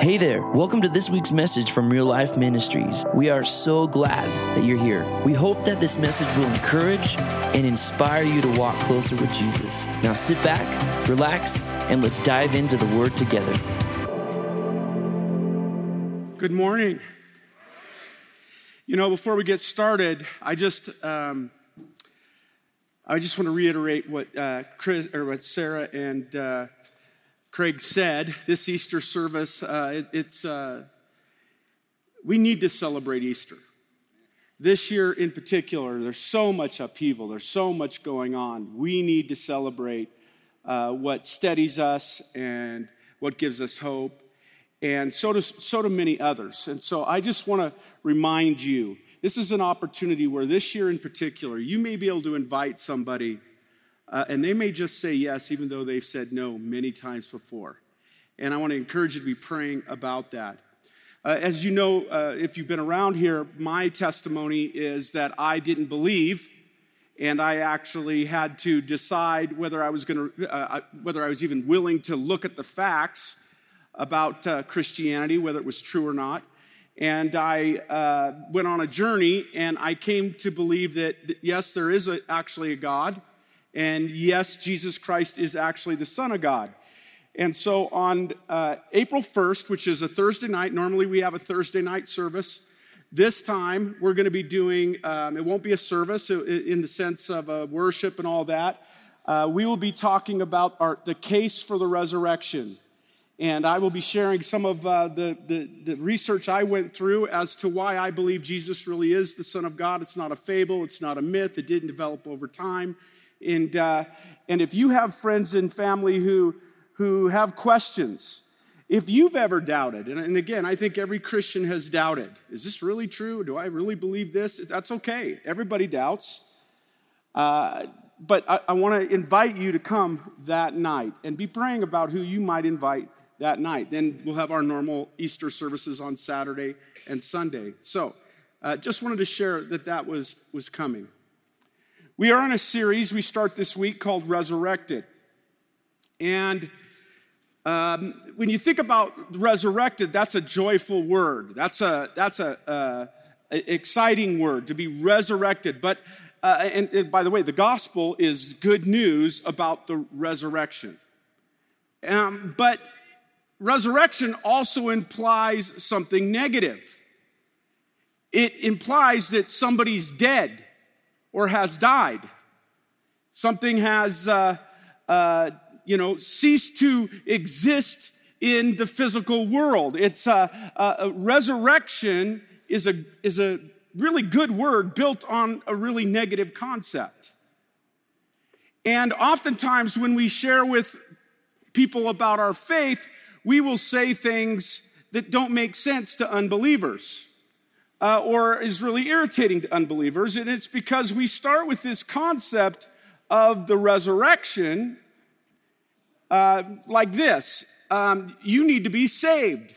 Hey there, welcome to this week's message from Real Life Ministries. We are so glad that you're here. We hope that this message will encourage and inspire you to walk closer with Jesus. Now sit back, relax, and let's dive into the Word together. Good morning. You know, before we get started, I just want to reiterate what Sarah and Craig said. This Easter service, we need to celebrate Easter. This year in particular, there's so much upheaval. There's so much going on. We need to celebrate what steadies us and what gives us hope. And so do many others. And so I just want to remind you, this is an opportunity where this year in particular, you may be able to invite somebody and they may just say yes, even though they've said no many times before. And I want to encourage you to be praying about that. As you know, if you've been around here, my testimony is that I didn't believe, and I actually had to decide whether I was even willing to look at the facts about Christianity, whether it was true or not. And I went on a journey, and I came to believe that yes, there is actually a God. And yes, Jesus Christ is actually the Son of God. And so on April 1st, which is a Thursday night, normally we have a Thursday night service. This time we're going to be doing, it won't be a service in the sense of worship and all that. We will be talking about the case for the resurrection. And I will be sharing some of the research I went through as to why I believe Jesus really is the Son of God. It's not a fable. It's not a myth. It didn't develop over time. And if you have friends and family who have questions, if you've ever doubted, and again, I think every Christian has doubted, is this really true? Do I really believe this? That's okay. Everybody doubts. But I want to invite you to come that night and be praying about who you might invite that night. Then we'll have our normal Easter services on Saturday and Sunday. So just wanted to share that was coming. We are on a series we start this week called Resurrected. And when you think about resurrected, that's a joyful word. That's a exciting word, to be resurrected. But and by the way, the gospel is good news about the resurrection. But resurrection also implies something negative. It implies that somebody's dead or has died. Something has, ceased to exist in the physical world. It's a resurrection is a really good word built on a really negative concept. And oftentimes when we share with people about our faith, we will say things that don't make sense to unbelievers. Or is really irritating to unbelievers, and it's because we start with this concept of the resurrection like this. You need to be saved.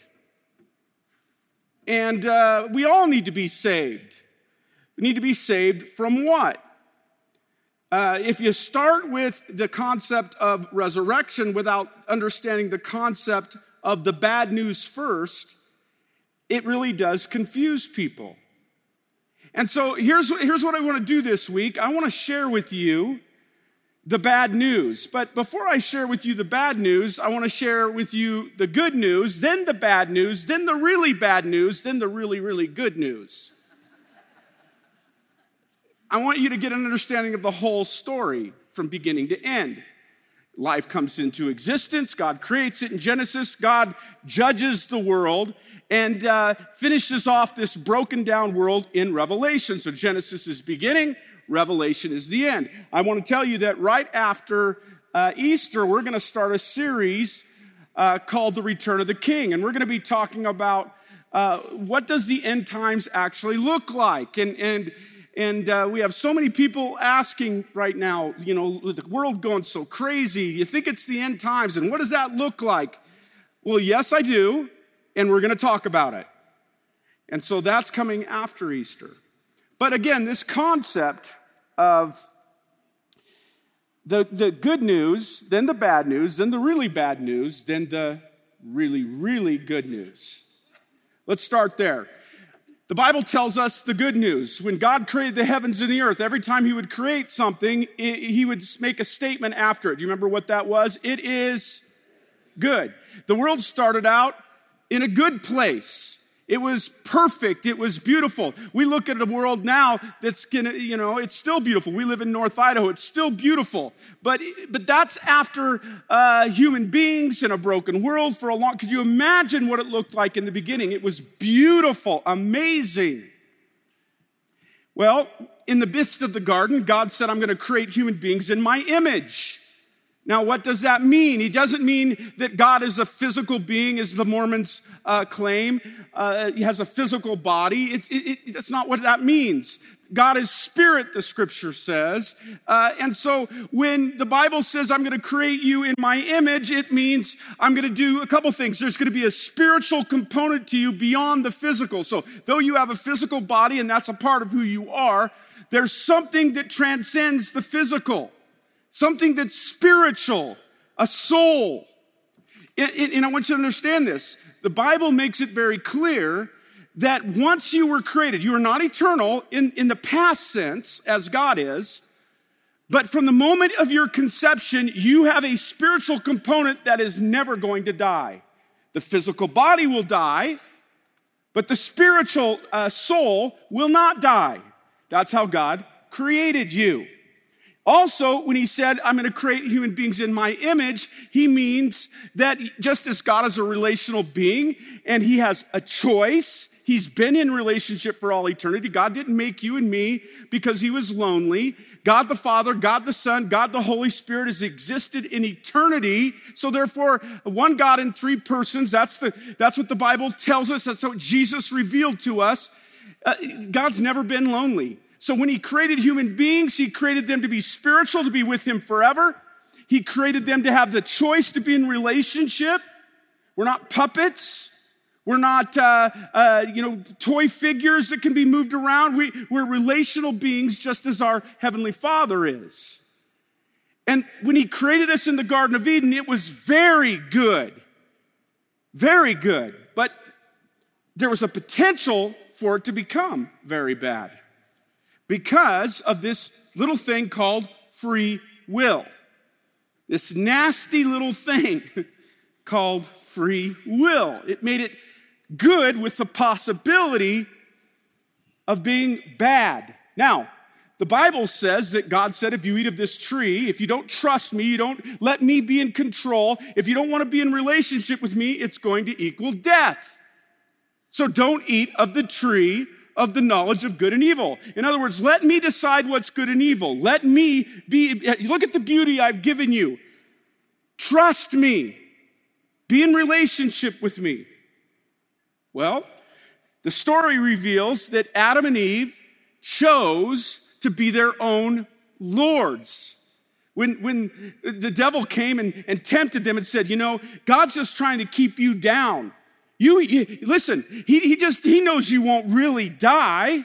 And we all need to be saved. We need to be saved from what? If you start with the concept of resurrection without understanding the concept of the bad news first, it really does confuse people. And so here's what I want to do this week. I want to share with you the bad news. But before I share with you the bad news, I want to share with you the good news, then the bad news, then the really bad news, then the really, really good news. I want you to get an understanding of the whole story from beginning to end. Life comes into existence. God creates it in Genesis. God judges the world and finishes off this broken down world in Revelation. So Genesis is beginning, Revelation is the end. I want to tell you that right after Easter, we're going to start a series called The Return of the King. And we're going to be talking about what does the end times actually look like? And we have so many people asking right now, you know, with the world going so crazy, you think it's the end times, and what does that look like? Well, yes, I do, and we're going to talk about it. And so that's coming after Easter. But again, this concept of the good news, then the bad news, then the really bad news, then the really, really good news. Let's start there. The Bible tells us the good news. When God created the heavens and the earth, every time he would create something, he would make a statement after it. Do you remember what that was? It is good. The world started out in a good place. It was perfect. It was beautiful. We look at a world now that's it's still beautiful. We live in North Idaho. It's still beautiful. But that's after human beings in a broken world for a long. Could you imagine what it looked like in the beginning? It was beautiful, amazing. Well, in the midst of the garden, God said, I'm going to create human beings in my image. Now, what does that mean? He doesn't mean that God is a physical being, as the Mormons claim. He has a physical body. That's not what that means. God is spirit, the scripture says. And so when the Bible says, I'm going to create you in my image, it means I'm going to do a couple things. There's going to be a spiritual component to you beyond the physical. So though you have a physical body, and that's a part of who you are, there's something that transcends the physical. Something that's spiritual, a soul. And I want you to understand this. The Bible makes it very clear that once you were created, you are not eternal in the past sense, as God is, but from the moment of your conception, you have a spiritual component that is never going to die. The physical body will die, but the spiritual soul will not die. That's how God created you. Also, when he said, I'm going to create human beings in my image, he means that just as God is a relational being and he has a choice, he's been in relationship for all eternity. God didn't make you and me because he was lonely. God the Father, God the Son, God the Holy Spirit has existed in eternity. So therefore, one God in three persons, that's what the Bible tells us. That's what Jesus revealed to us. God's never been lonely. So when he created human beings, he created them to be spiritual, to be with him forever. He created them to have the choice to be in relationship. We're not puppets. We're not, toy figures that can be moved around. We're relational beings just as our Heavenly Father is. And when he created us in the Garden of Eden, it was very good. Very good. But there was a potential for it to become very bad, because of this little thing called free will. This nasty little thing called free will. It made it good with the possibility of being bad. Now, the Bible says that God said, if you eat of this tree, if you don't trust me, you don't let me be in control, if you don't want to be in relationship with me, it's going to equal death. So don't eat of the tree of the knowledge of good and evil. In other words, let me decide what's good and evil. Let me look at the beauty I've given you. Trust me. Be in relationship with me. Well, the story reveals that Adam and Eve chose to be their own lords. When the devil came and tempted them and said, God's just trying to keep you down. Listen, he knows you won't really die.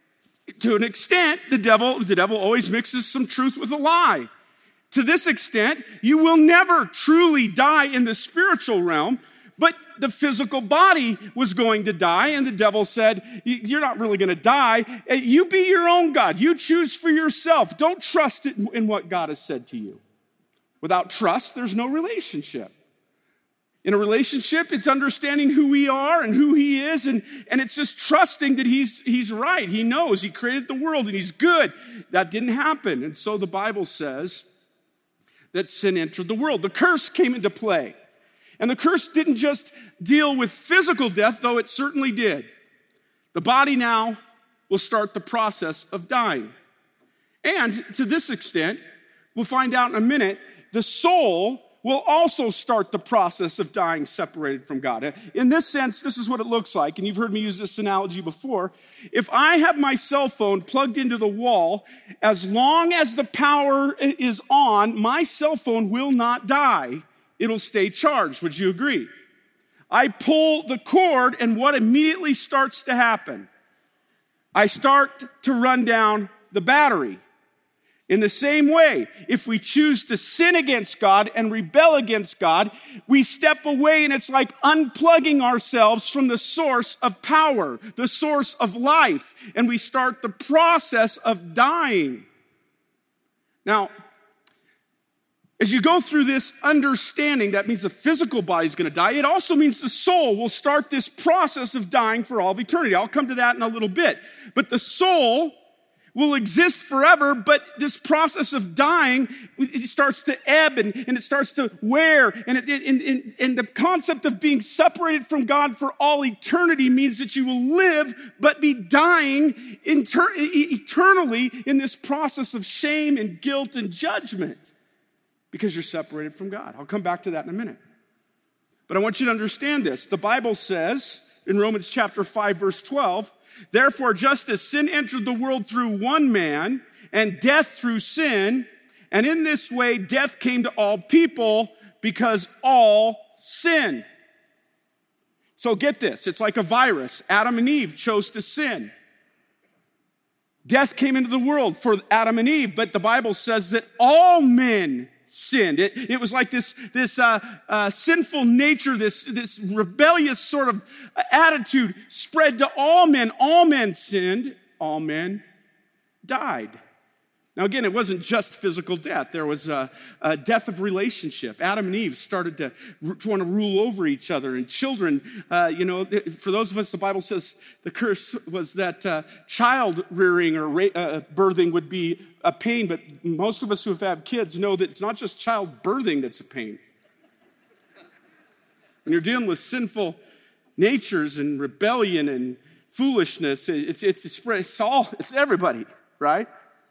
To an extent, the devil always mixes some truth with a lie. To this extent, you will never truly die in the spiritual realm, but the physical body was going to die, and the devil said, you're not really going to die. You be your own God. You choose for yourself. Don't trust in what God has said to you. Without trust, there's no relationship. In a relationship, it's understanding who we are and who he is, and it's just trusting that he's right. He knows. He created the world, and he's good. That didn't happen. And so the Bible says that sin entered the world. The curse came into play. And the curse didn't just deal with physical death, though it certainly did. The body now will start the process of dying. And to this extent, we'll find out in a minute, the soul will also start the process of dying separated from God. In this sense, this is what it looks like, and you've heard me use this analogy before. If I have my cell phone plugged into the wall, as long as the power is on, my cell phone will not die. It'll stay charged. Would you agree? I pull the cord, and what immediately starts to happen? I start to run down the battery. In the same way, if we choose to sin against God and rebel against God, we step away, and it's like unplugging ourselves from the source of power, the source of life, and we start the process of dying. Now, as you go through this understanding, that means the physical body is going to die. It also means the soul will start this process of dying for all of eternity. I'll come to that in a little bit. But the soul will exist forever, but this process of dying, it starts to ebb and it starts to wear. And the concept of being separated from God for all eternity means that you will live, but be dying eternally in this process of shame and guilt and judgment because you're separated from God. I'll come back to that in a minute. But I want you to understand this. The Bible says in Romans chapter 5, verse 12, therefore, just as sin entered the world through one man, and death through sin, and in this way death came to all people because all sinned. So get this, it's like a virus. Adam and Eve chose to sin. Death came into the world for Adam and Eve, but the Bible says that all men sinned. It was like this sinful nature, this rebellious sort of attitude spread to all men. All men sinned. All men died. Now again, it wasn't just physical death. There was a death of relationship. Adam and Eve started to want to rule over each other. And children, for those of us, the Bible says the curse was that child rearing or birthing would be a pain. But most of us who have had kids know that it's not just child birthing that's a pain. When you're dealing with sinful natures and rebellion and foolishness, it's everybody, right?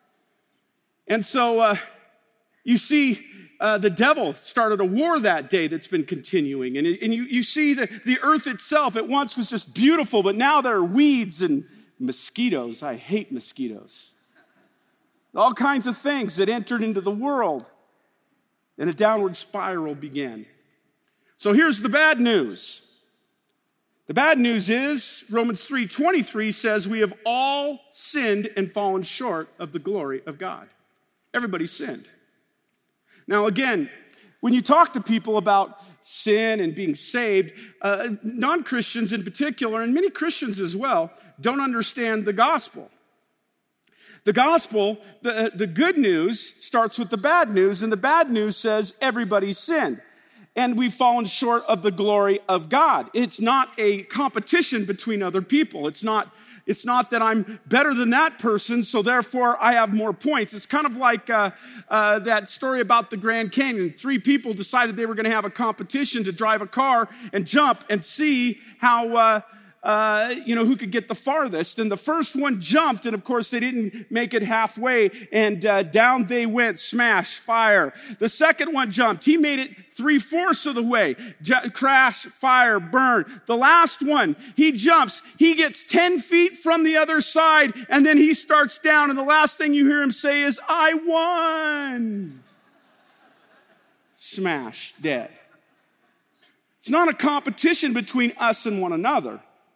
And so you see the devil started a war that day that's been continuing. And you see the earth itself, it once was just beautiful, but now there are weeds and mosquitoes. I hate mosquitoes. All kinds of things that entered into the world. And a downward spiral began. So here's the bad news. The bad news is Romans 3:23 says we have all sinned and fallen short of the glory of God. Everybody sinned. Now again, when you talk to people about sin and being saved, non-Christians in particular, and many Christians as well, don't understand the gospel. The gospel, the good news starts with the bad news, and the bad news says everybody sinned. And we've fallen short of the glory of God. It's not a competition between other people. It's not that I'm better than that person, so therefore I have more points. It's kind of like that story about the Grand Canyon. 3 people decided they were going to have a competition to drive a car and jump and see how who could get the farthest. And the first one jumped, and of course they didn't make it halfway, and down they went, smash, fire. The second one jumped. He made it 3/4 of the way, crash, fire, burn. The last one, he jumps. He gets 10 feet from the other side, and then he starts down, and the last thing you hear him say is, I won. Smash, dead. It's not a competition between us and one another.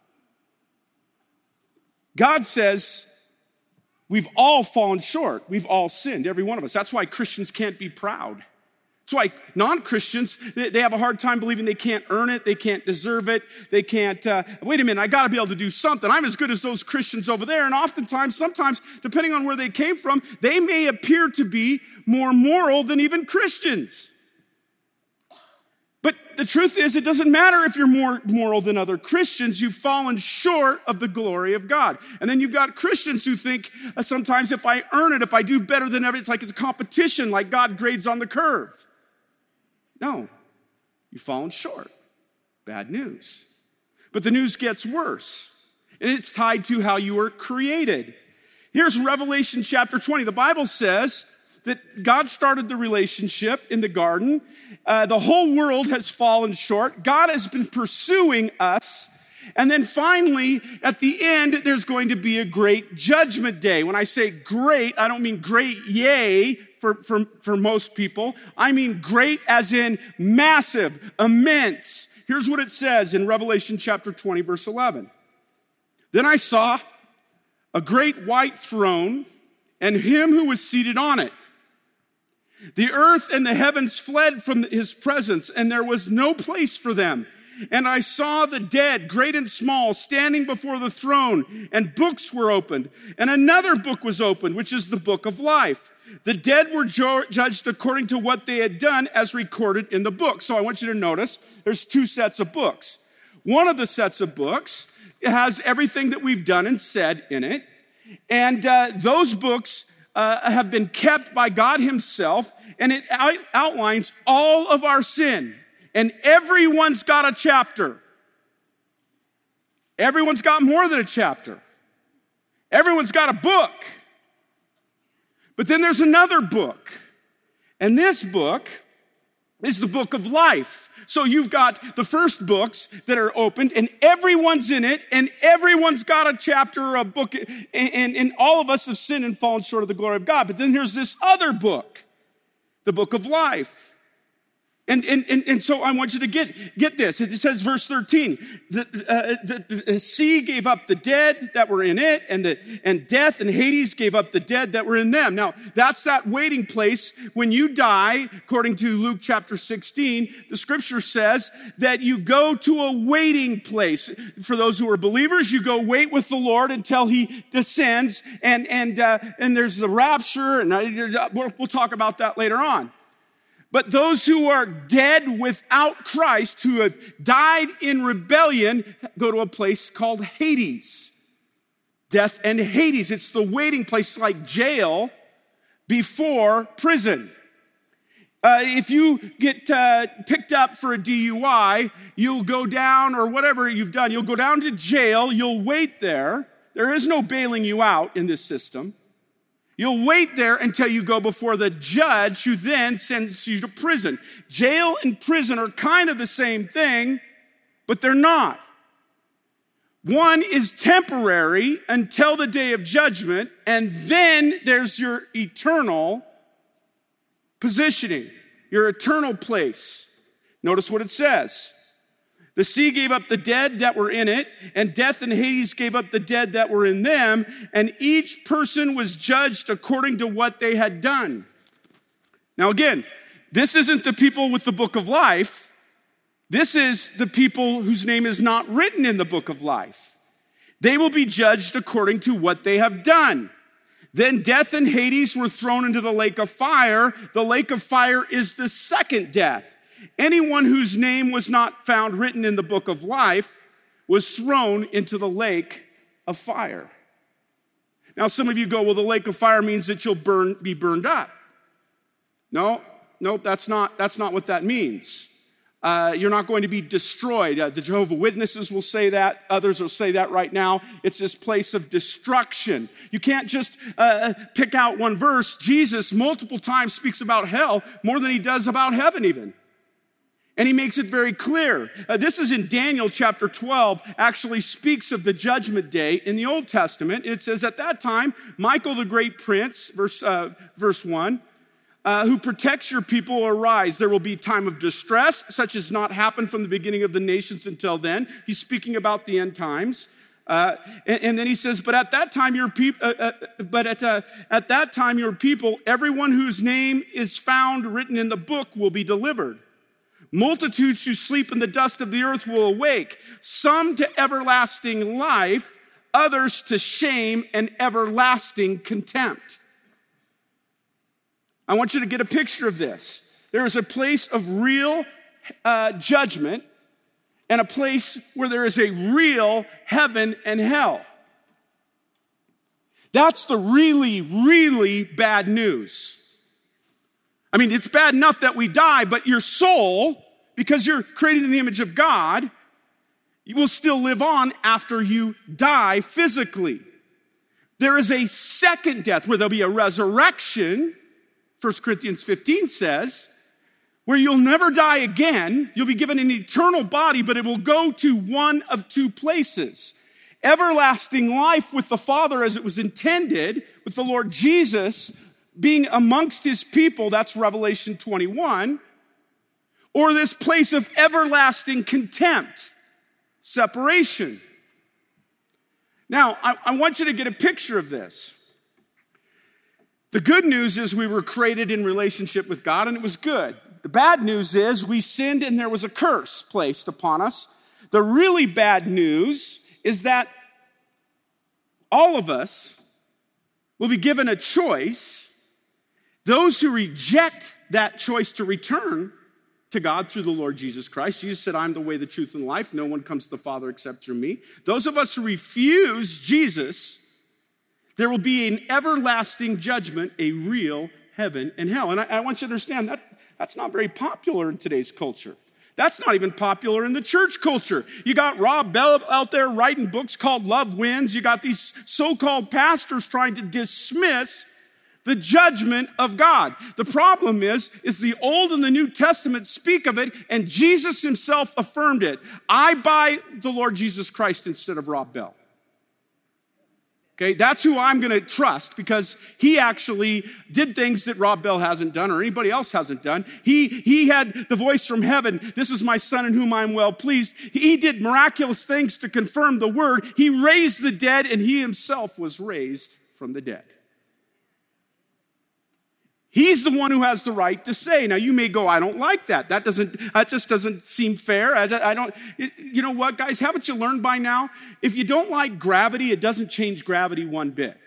God says we've all fallen short. We've all sinned, every one of us. That's why Christians can't be proud. That's why non-Christians, they have a hard time believing they can't earn it, they can't deserve it, they can't, wait a minute, I gotta be able to do something. I'm as good as those Christians over there. And oftentimes, sometimes, depending on where they came from, they may appear to be more moral than even Christians. But the truth is, it doesn't matter if you're more moral than other Christians. You've fallen short of the glory of God. And then you've got Christians who think sometimes if I earn it, if I do better than everyone, it's like it's a competition, like God grades on the curve. No, you've fallen short. Bad news. But the news gets worse. And it's tied to how you were created. Here's Revelation chapter 20. The Bible says that God started the relationship in the garden. The whole world has fallen short. God has been pursuing us. And then finally, at the end, there's going to be a great judgment day. When I say great, I don't mean great yay for most people. I mean great as in massive, immense. Here's what it says in Revelation chapter 20, verse 11. Then I saw a great white throne and him who was seated on it. The earth and the heavens fled from his presence, and there was no place for them. And I saw the dead, great and small, standing before the throne, and books were opened. And another book was opened, which is the book of life. The dead were judged according to what they had done as recorded in the book. So I want you to notice there's two sets of books. One of the sets of books has everything that we've done and said in it. And those books have been kept by God himself, and it outlines all of our sin. And everyone's got a chapter. Everyone's got more than a chapter. Everyone's got a book. But then there's another book. And this book is the book of life. So you've got the first books that are opened, and everyone's in it, and everyone's got a chapter or a book, and all of us have sinned and fallen short of the glory of God. But then there's this other book, the book of life. And so I want you to get this. It says, verse 13, the sea gave up the dead that were in it, and death and Hades gave up the dead that were in them. Now, that's that waiting place when you die, according to Luke chapter 16. The scripture says that you go to a waiting place. For those who are believers, you go wait with the Lord until he descends, and there's the rapture, and we'll talk about that later on. But those who are dead without Christ, who have died in rebellion, go to a place called Hades. Death and Hades. It's the waiting place, like jail before prison. If you get picked up for a DUI, you'll go down, or whatever you've done, you'll go down to jail, you'll wait there. There is no bailing you out in this system. You'll wait there until you go before the judge, who then sends you to prison. Jail and prison are kind of the same thing, but they're not. One is temporary until the day of judgment, and then there's your eternal positioning, your eternal place. Notice what it says. The sea gave up the dead that were in it, and death and Hades gave up the dead that were in them, and each person was judged according to what they had done. Now again, this isn't the people with the book of life. This is the people whose name is not written in the book of life. They will be judged according to what they have done. Then death and Hades were thrown into the lake of fire. The lake of fire is the second death. Anyone whose name was not found written in the book of life was thrown into the lake of fire. Now, some of you go, well, the lake of fire means that you'll be burned up. No, that's not what that means. You're not going to be destroyed. The Jehovah's Witnesses will say that. Others will say that right now. It's this place of destruction. You can't just pick out one verse. Jesus multiple times speaks about hell more than he does about heaven even. And he makes it very clear. This is in Daniel chapter 12, actually speaks of the judgment day in the Old Testament. It says, at that time, Michael the great prince, verse 1, who protects your people will arise. There will be time of distress, such as not happened from the beginning of the nations until then. He's speaking about the end times. And then he says, but at that time your people, everyone whose name is found written in the book will be delivered. Multitudes who sleep in the dust of the earth will awake, some to everlasting life, others to shame and everlasting contempt. I want you to get a picture of this. There is a place of real judgment and a place where there is a real heaven and hell. That's the really, really bad news. I mean, it's bad enough that we die, but your soul, because you're created in the image of God, you will still live on after you die physically. There is a second death where there'll be a resurrection, 1 Corinthians 15 says, where you'll never die again. You'll be given an eternal body, but it will go to one of two places. Everlasting life with the Father as it was intended, with the Lord Jesus being amongst his people, that's Revelation 21, or this place of everlasting contempt, separation. Now, I want you to get a picture of this. The good news is we were created in relationship with God, and it was good. The bad news is we sinned and there was a curse placed upon us. The really bad news is that all of us will be given a choice. Those who reject that choice to return to God through the Lord Jesus Christ. Jesus said, I'm the way, the truth, and life. No one comes to the Father except through me. Those of us who refuse Jesus, there will be an everlasting judgment, a real heaven and hell. And I want you to understand that that's not very popular in today's culture. That's not even popular in the church culture. You got Rob Bell out there writing books called Love Wins. You got these so-called pastors trying to dismiss the judgment of God. The problem is the Old and the New Testament speak of it, and Jesus himself affirmed it. I buy the Lord Jesus Christ instead of Rob Bell. Okay, that's who I'm going to trust because he actually did things that Rob Bell hasn't done or anybody else hasn't done. He had the voice from heaven. This is my son in whom I'm well pleased. He did miraculous things to confirm the word. He raised the dead and he himself was raised from the dead. He's the one who has the right to say. Now you may go, I don't like that. That just doesn't seem fair. You know what, guys? Haven't you learned by now? If you don't like gravity, it doesn't change gravity one bit.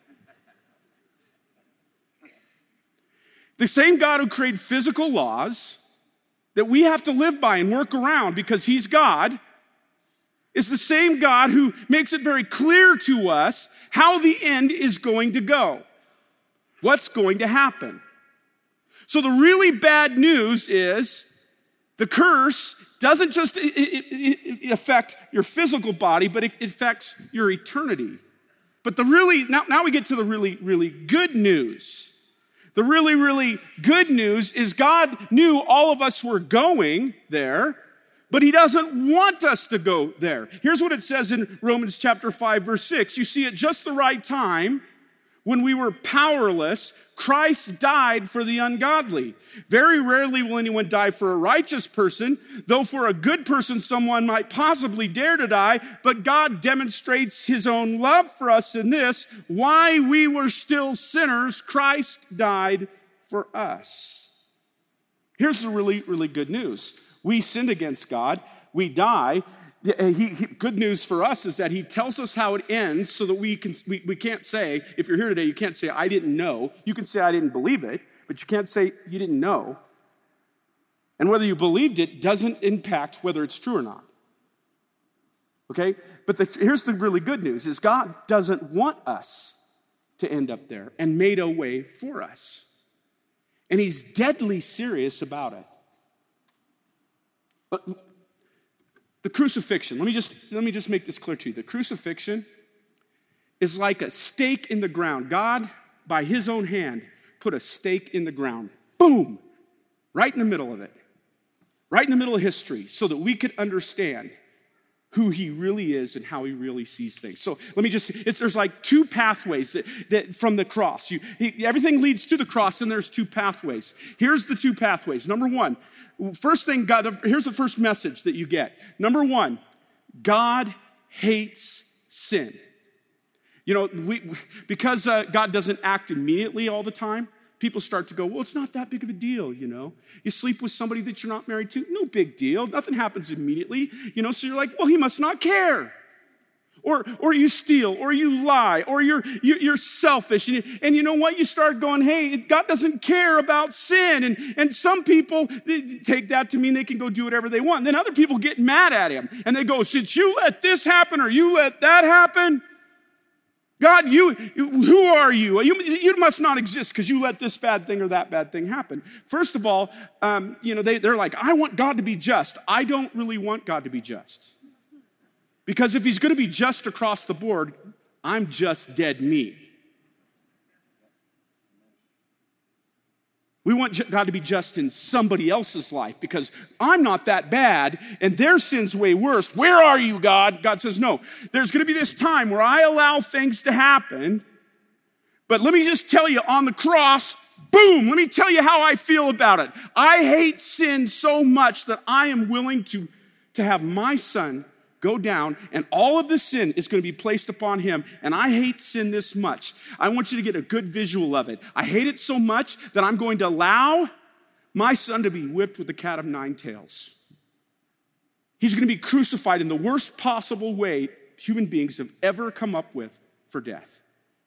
The same God who created physical laws that we have to live by and work around because he's God is the same God who makes it very clear to us how the end is going to go. What's going to happen? So the really bad news is the curse doesn't just affect your physical body, but it affects your eternity. But now we get to the really good news. The really good news is God knew all of us were going there, but he doesn't want us to go there. Here's what it says in Romans chapter 5, verse 6. You see, at just the right time, when we were powerless, Christ died for the ungodly. Very rarely will anyone die for a righteous person, though for a good person someone might possibly dare to die, but God demonstrates his own love for us in this: while we were still sinners, Christ died for us. Here's the really good news. We sinned against God, we die. Good news for us is that he tells us how it ends so that we can't say, if you're here today, you can't say, I didn't know. You can say, I didn't believe it, but you can't say you didn't know. And whether you believed it doesn't impact whether it's true or not. Okay? But here's the really good news is God doesn't want us to end up there and made a way for us. And he's deadly serious about it. But the crucifixion, let me just make this clear to you. The crucifixion is like a stake in the ground. God, by his own hand, put a stake in the ground. Boom! Right in the middle of it. Right in the middle of history, so that we could understand who he really is and how he really sees things. So there's like two pathways that from the cross. Everything leads to the cross, and there's two pathways. Here's the two pathways. Number one, here's the first message that you get. Number one, God hates sin. You know, because God doesn't act immediately all the time, people start to go, well, it's not that big of a deal, you know. You sleep with somebody that you're not married to, no big deal. Nothing happens immediately, you know. So you're like, well, he must not care. Or you steal, or you lie, or you're selfish. And you know what? You start going, hey, God doesn't care about sin. And some people take that to mean they can go do whatever they want. And then other people get mad at him. And they go, should you let this happen or you let that happen? God, who are you? You must not exist because you let this bad thing or that bad thing happen. First of all, they're like, I want God to be just. I don't really want God to be just. Because if he's going to be just across the board, I'm just dead meat. We want God to be just in somebody else's life because I'm not that bad and their sin's way worse. Where are you, God? God says, no, there's going to be this time where I allow things to happen. But let me just tell you, on the cross, boom, let me tell you how I feel about it. I hate sin so much that I am willing to have my son go down, and all of the sin is going to be placed upon him. And I hate sin this much. I want you to get a good visual of it. I hate it so much that I'm going to allow my son to be whipped with the cat of nine tails. He's going to be crucified in the worst possible way human beings have ever come up with for death.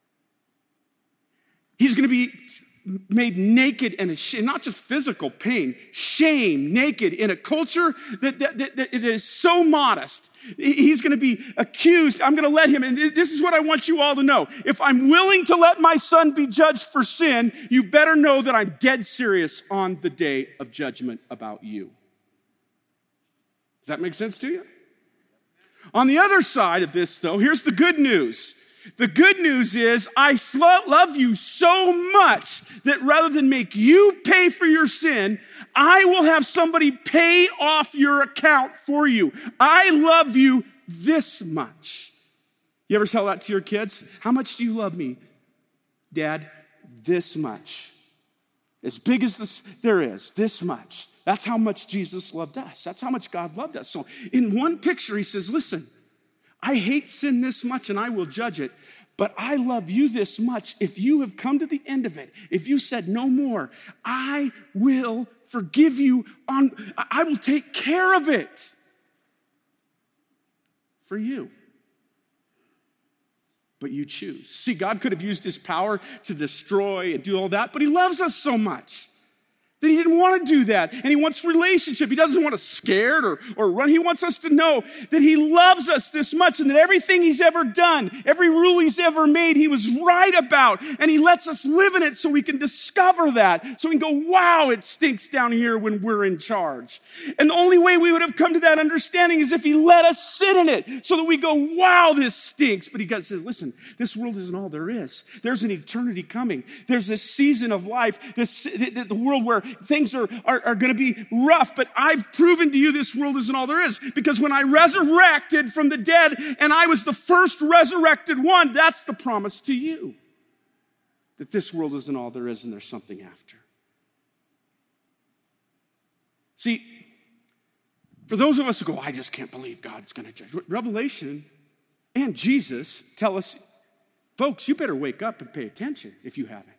He's going to be made naked and ashamed, not just physical pain, shame, naked in a culture that is so modest. He's going to be accused. I'm going to let him, and this is what I want you all to know. If I'm willing to let my son be judged for sin, you better know that I'm dead serious on the day of judgment about you. Does that make sense to you? On the other side of this, though, here's the good news. The good news is I love you so much that rather than make you pay for your sin, I will have somebody pay off your account for you. I love you this much. You ever tell that to your kids? How much do you love me, Dad? This much. As big as there is, this much. That's how much Jesus loved us. That's how much God loved us. So in one picture, he says, listen, I hate sin this much and I will judge it, but I love you this much. If you have come to the end of it, if you said no more, I will forgive you. I will take care of it for you. But you choose. See, God could have used his power to destroy and do all that, but he loves us so much that he didn't want to do that. And he wants relationship. He doesn't want us scared or run. He wants us to know that he loves us this much and that everything he's ever done, every rule he's ever made, he was right about. And he lets us live in it so we can discover that. So we can go, wow, it stinks down here when we're in charge. And the only way we would have come to that understanding is if he let us sit in it so that we go, wow, this stinks. But he says, listen, this world isn't all there is. There's an eternity coming. There's this season of life, the world where things are going to be rough, but I've proven to you this world isn't all there is. Because when I resurrected from the dead and I was the first resurrected one, that's the promise to you. That this world isn't all there is and there's something after. See, for those of us who go, I just can't believe God's going to judge. Revelation and Jesus tell us, folks, you better wake up and pay attention if you haven't.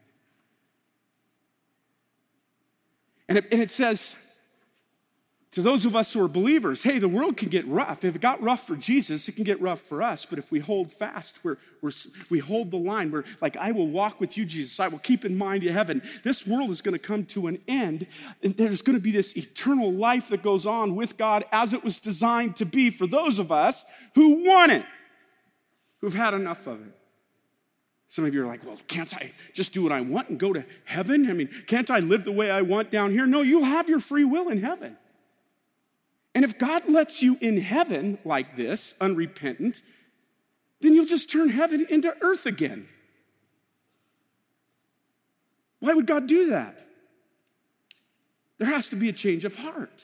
And it says to those of us who are believers, hey, the world can get rough. If it got rough for Jesus, it can get rough for us. But if we hold fast, we hold the line. We're like, I will walk with you, Jesus. I will keep in mind you heaven. This world is going to come to an end. And there's going to be this eternal life that goes on with God as it was designed to be for those of us who want it, who've had enough of it. Some of you are like, well, can't I just do what I want and go to heaven? I mean, can't I live the way I want down here? No, you'll have your free will in heaven. And if God lets you in heaven like this, unrepentant, then you'll just turn heaven into earth again. Why would God do that? There has to be a change of heart.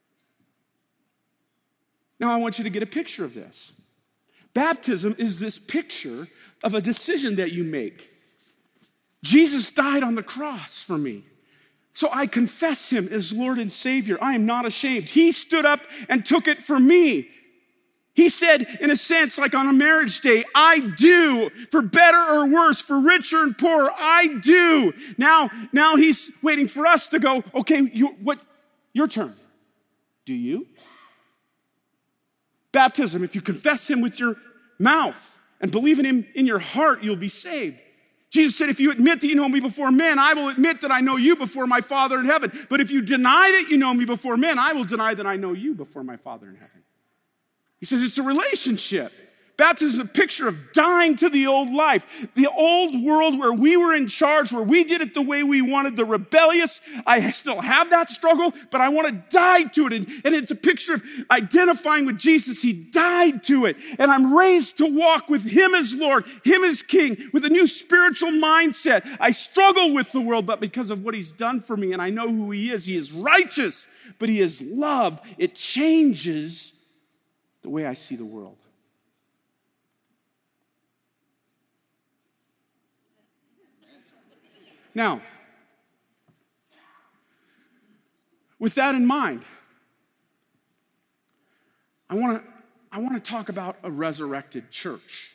Now, I want you to get a picture of this. Baptism is this picture of a decision that you make. Jesus died on the cross for me. So I confess him as Lord and Savior. I am not ashamed. He stood up and took it for me. He said, in a sense, like on a marriage day, I do, for better or worse, for richer and poorer, I do. Now he's waiting for us to go, okay, your turn. Do you? Baptism, if you confess him with your mouth and believe in him in your heart, you'll be saved. Jesus said, if you admit that you know me before men, I will admit that I know you before my Father in heaven. But if you deny that you know me before men, I will deny that I know you before my Father in heaven. He says it's a relationship. Baptism is a picture of dying to the old life, the old world where we were in charge, where we did it the way we wanted, the rebellious. I still have that struggle, but I want to die to it. And it's a picture of identifying with Jesus. He died to it. And I'm raised to walk with him as Lord, him as King, with a new spiritual mindset. I struggle with the world, but because of what he's done for me, and I know who he is righteous, but he is love. It changes the way I see the world. Now, with that in mind, I want to I want to talk about a resurrected church.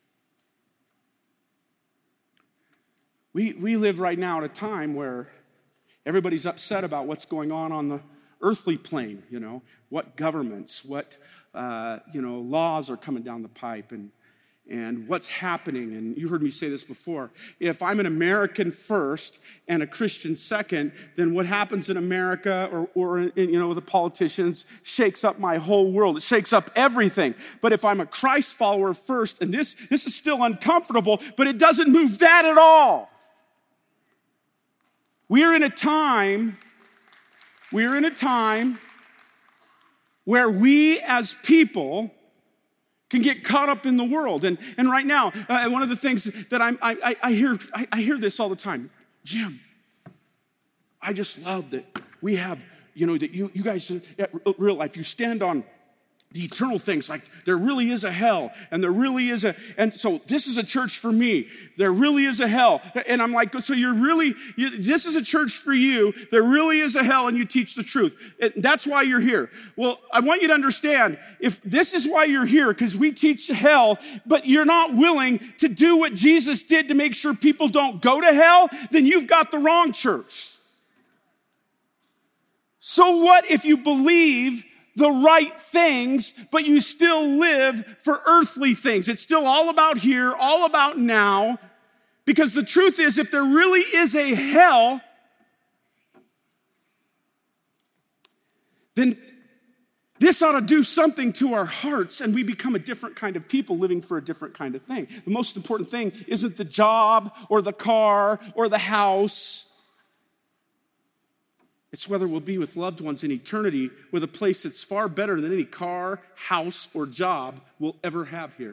We live right now at a time where everybody's upset about what's going on the earthly plane, what governments, what laws are coming down the pipe and what's happening. And you heard me say this before. If I'm an American first and a Christian second, then what happens in America or with the politicians shakes up my whole world. It shakes up everything. But if I'm a Christ follower first, and this is still uncomfortable, but it doesn't move that at all. We're in a time where we as people can get caught up in the world. And right now, one of the things that I hear this all the time. Jim, I just love that we have, that you guys at Real Life, you stand on the eternal things, like there really is a hell, and there really is and so this is a church for me. There really is a hell. And I'm like, so this is a church for you. There really is a hell, and you teach the truth. That's why you're here. Well, I want you to understand, if this is why you're here, because we teach hell, but you're not willing to do what Jesus did to make sure people don't go to hell, then you've got the wrong church. So what if you believe the right things, but you still live for earthly things? It's still all about here, all about now, because the truth is, if there really is a hell, then this ought to do something to our hearts, and we become a different kind of people living for a different kind of thing. The most important thing isn't the job or the car or the house. It's whether we'll be with loved ones in eternity with a place that's far better than any car, house, or job we'll ever have here.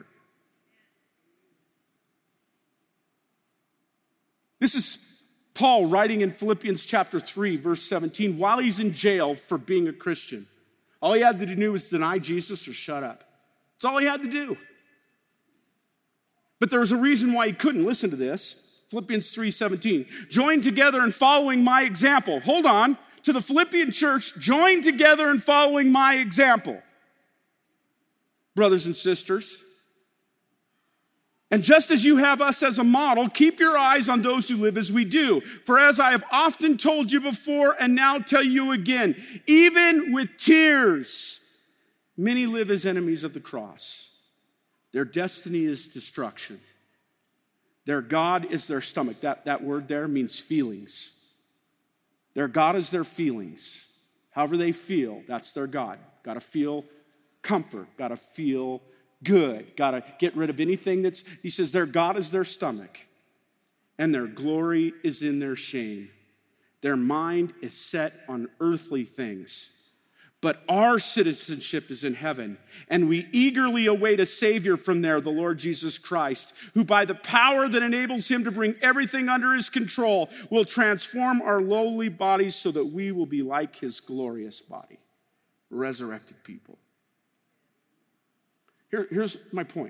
This is Paul writing in Philippians chapter 3, verse 17, while he's in jail for being a Christian. All he had to do was deny Jesus or shut up. That's all he had to do. But there was a reason why he couldn't. Listen to this. Philippians 3:17. Join together in following my example. Hold on. To the Philippian church, join together in following my example. Brothers and sisters. And just as you have us as a model, keep your eyes on those who live as we do. For as I have often told you before and now tell you again, even with tears, many live as enemies of the cross. Their destiny is destruction. Their God is their stomach. That word there means feelings. Their God is their feelings. However they feel, that's their God. Got to feel comfort. Got to feel good. Got to get rid of anything he says their God is their stomach. And their glory is in their shame. Their mind is set on earthly things. But our citizenship is in heaven, and we eagerly await a Savior from there, the Lord Jesus Christ, who by the power that enables him to bring everything under his control will transform our lowly bodies so that we will be like his glorious body, resurrected people. Here's my point.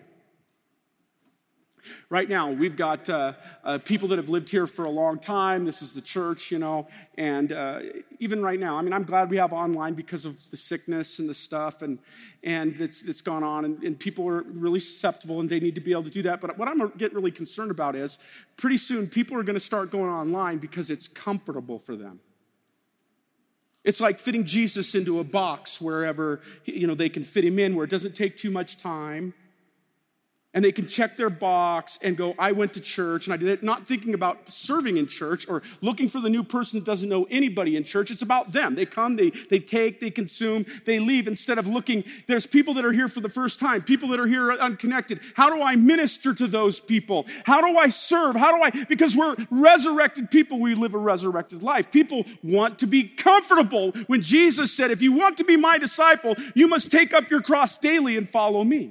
Right now, we've got people that have lived here for a long time. This is the church, and even right now, I'm glad we have online because of the sickness and the stuff and it's gone on, and people are really susceptible and they need to be able to do that. But what I'm getting really concerned about is pretty soon people are going to start going online because it's comfortable for them. It's like fitting Jesus into a box wherever they can fit him in, where it doesn't take too much time. And they can check their box and go, I went to church and I did it, not thinking about serving in church or looking for the new person that doesn't know anybody in church. It's about them. They come, they take, they consume, they leave, instead of looking, there's people that are here for the first time, people that are here unconnected. How do I minister to those people? How do I serve? Because we're resurrected people, we live a resurrected life. People want to be comfortable. When Jesus said, if you want to be my disciple, you must take up your cross daily and follow me.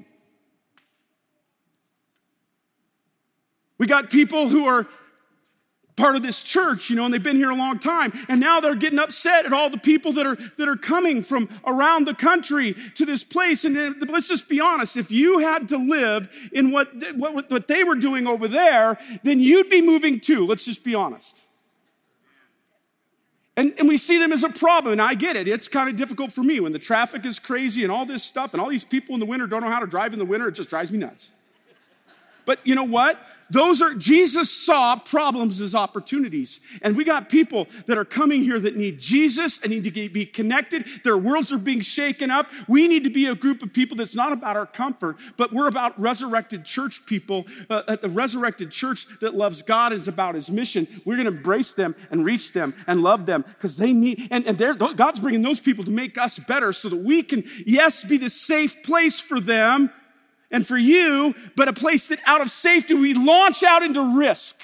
We got people who are part of this church, and they've been here a long time, and now they're getting upset at all the people that are coming from around the country to this place. And let's just be honest, if you had to live in what they were doing over there, then you'd be moving too. Let's just be honest. And we see them as a problem, and I get it. It's kind of difficult for me when the traffic is crazy and all this stuff, and all these people in the winter don't know how to drive in the winter. It just drives me nuts. But you know what? Jesus saw problems as opportunities. And we got people that are coming here that need Jesus and need to be connected. Their worlds are being shaken up. We need to be a group of people that's not about our comfort, but we're about resurrected church people. At the resurrected church that loves God is about his mission. We're going to embrace them and reach them and love them because they need, and God's bringing those people to make us better so that we can, yes, be the safe place for them and for you, but a place that out of safety we launch out into risk.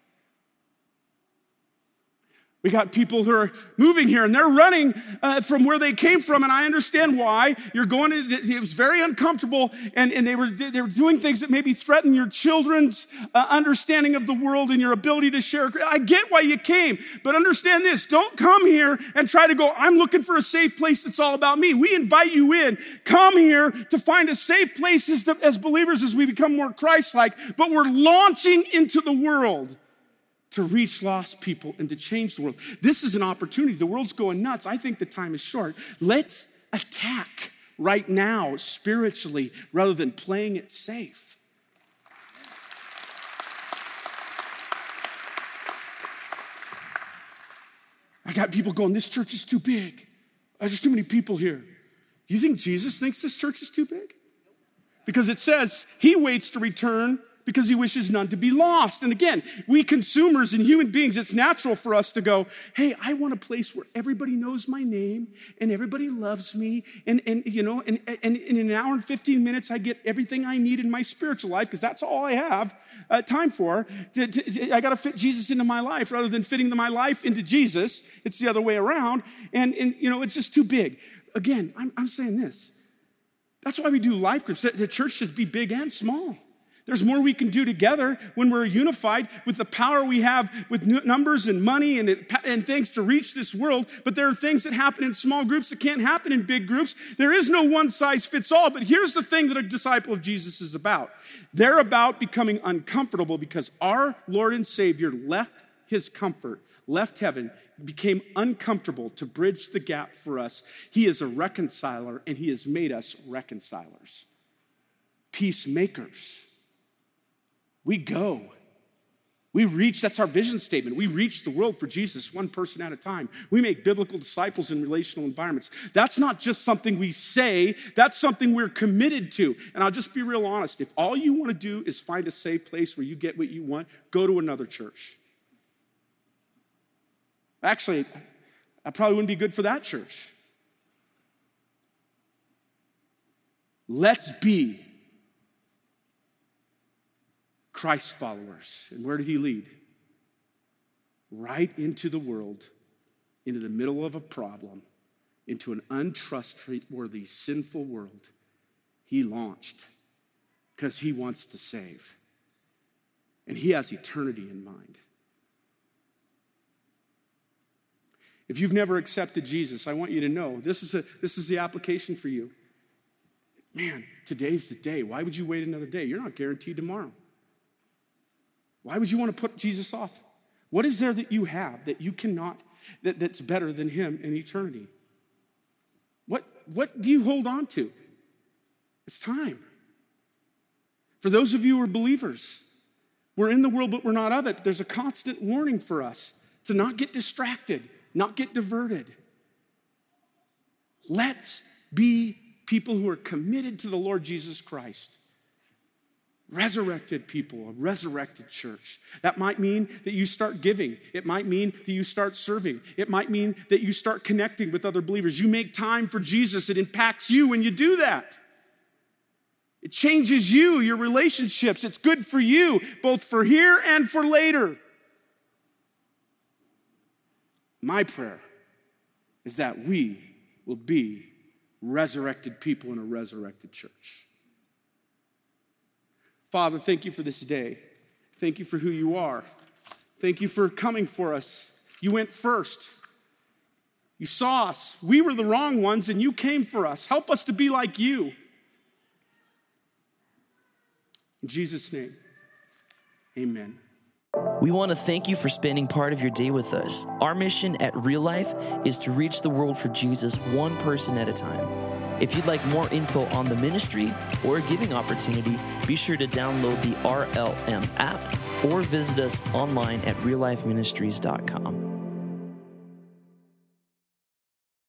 We got people who are moving here and they're running from where they came from, and I understand why. It was very uncomfortable, and they were doing things that maybe threaten your children's understanding of the world and your ability to share. I get why you came, but understand this. Don't come here and try to go, I'm looking for a safe place that's all about me. We invite you in. Come here to find a safe place as believers as we become more Christ-like, but we're launching into the world to reach lost people and to change the world. This is an opportunity. The world's going nuts. I think the time is short. Let's attack right now spiritually rather than playing it safe. I got people going, this church is too big. There's too many people here. You think Jesus thinks this church is too big? Because it says he waits to return because he wishes none to be lost. And again, we consumers and human beings, it's natural for us to go, hey, I want a place where everybody knows my name and everybody loves me. And in an hour and 15 minutes, I get everything I need in my spiritual life because that's all I have time for. I got to fit Jesus into my life rather than fitting my life into Jesus. It's the other way around. And it's just too big. Again, I'm saying this. That's why we do life groups. The church should be big and small. There's more we can do together when we're unified with the power we have with numbers and money and things to reach this world. But there are things that happen in small groups that can't happen in big groups. There is no one size fits all. But here's the thing that a disciple of Jesus is about. They're about becoming uncomfortable because our Lord and Savior left his comfort, left heaven, became uncomfortable to bridge the gap for us. He is a reconciler, and he has made us reconcilers, peacemakers. We go. We reach, that's our vision statement. We reach the world for Jesus, one person at a time. We make biblical disciples in relational environments. That's not just something we say, that's something we're committed to. And I'll just be real honest. If all you want to do is find a safe place where you get what you want, go to another church. Actually, I probably wouldn't be good for that church. Let's be Christ followers. And where did he lead? Right into the world, into the middle of a problem, into an untrustworthy, sinful world. He launched because he wants to save. And he has eternity in mind. If you've never accepted Jesus, I want you to know this is the application for you. Man, today's the day. Why would you wait another day? You're not guaranteed tomorrow. Why would you want to put Jesus off? What is there that you have that you cannot, that's better than him in eternity? What do you hold on to? It's time. For those of you who are believers, we're in the world, but we're not of it. There's a constant warning for us to not get distracted, not get diverted. Let's be people who are committed to the Lord Jesus Christ. Resurrected people, a resurrected church. That might mean that you start giving. It might mean that you start serving. It might mean that you start connecting with other believers. You make time for Jesus. It impacts you when you do that. It changes you, your relationships. It's good for you, both for here and for later. My prayer is that we will be resurrected people in a resurrected church. Father, thank you for this day. Thank you for who you are. Thank you for coming for us. You went first. You saw us. We were the wrong ones, and you came for us. Help us to be like you. In Jesus' name, amen. We want to thank you for spending part of your day with us. Our mission at Real Life is to reach the world for Jesus one person at a time. If you'd like more info on the ministry or a giving opportunity, be sure to download the RLM app or visit us online at reallifeministries.com.